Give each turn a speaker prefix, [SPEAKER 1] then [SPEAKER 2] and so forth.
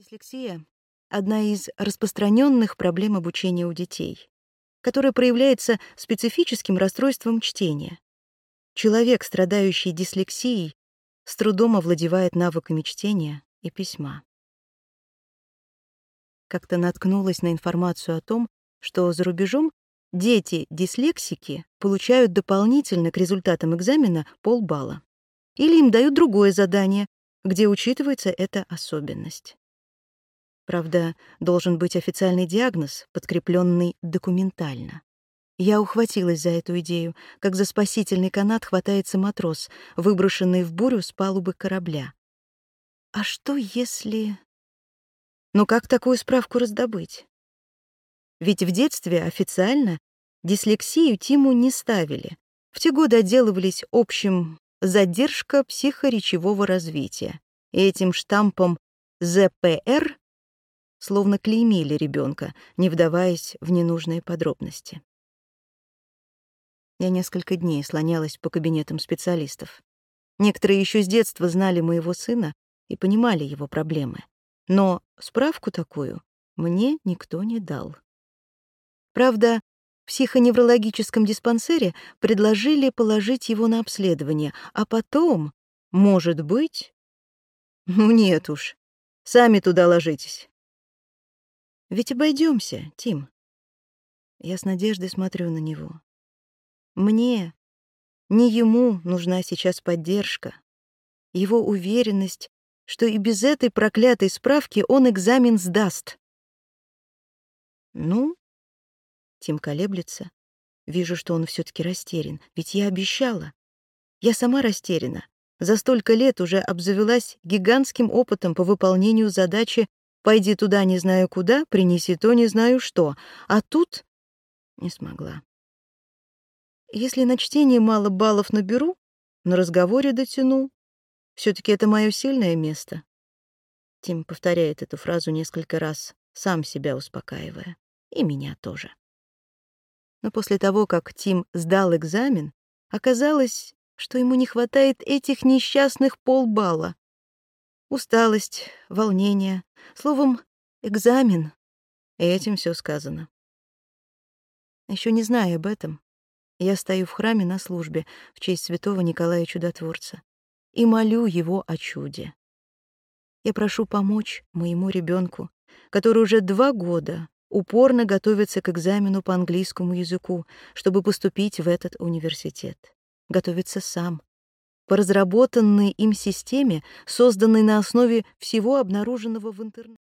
[SPEAKER 1] Дислексия — одна из распространенных проблем обучения у детей, которая проявляется специфическим расстройством чтения. Человек, страдающий дислексией, с трудом овладевает навыками чтения и письма. Как-то наткнулась на информацию о том, что за рубежом дети-дислексики получают дополнительно к результатам экзамена полбалла. Или им дают другое задание, где учитывается эта особенность. Правда, должен быть официальный диагноз, подкрепленный документально. Я ухватилась за эту идею, как за спасительный канат хватается матрос, выброшенный в бурю с палубы корабля. А что если... Но как такую справку раздобыть? Ведь в детстве официально дислексию Тиму не ставили. В те годы отделывались общим «задержка психоречевого развития». И этим штампом ЗПР словно клеймили ребенка, не вдаваясь в ненужные подробности. Я несколько дней слонялась по кабинетам специалистов. Некоторые еще с детства знали моего сына и понимали его проблемы. Но справку такую мне никто не дал. Правда, в психоневрологическом диспансере предложили положить его на обследование, а потом, может быть... Ну нет уж, сами туда ложитесь. Ведь обойдемся, Тим. Я с надеждой смотрю на него. Мне, не ему нужна сейчас поддержка, его уверенность, что и без этой проклятой справки он экзамен сдаст. Ну, Тим колеблется. Вижу, что он все-таки растерян, ведь я обещала. Я сама растеряна. За столько лет уже обзавелась гигантским опытом по выполнению задачи «пойди туда не знаю куда, принеси то не знаю что», а тут не смогла. Если на чтении мало баллов наберу, на разговоре дотяну. Все-таки это мое сильное место. Тим повторяет эту фразу несколько раз, сам себя успокаивая. И меня тоже. Но после того, как Тим сдал экзамен, оказалось, что ему не хватает этих несчастных полбалла. Усталость, волнение, словом, экзамен. И этим все сказано. Еще не зная об этом, я стою в храме на службе в честь святого Николая Чудотворца и молю его о чуде. Я прошу помочь моему ребенку, который уже 2 года упорно готовится к экзамену по английскому языку, чтобы поступить в этот университет. Готовится сам, по разработанной им системе, созданной на основе всего обнаруженного в интернете.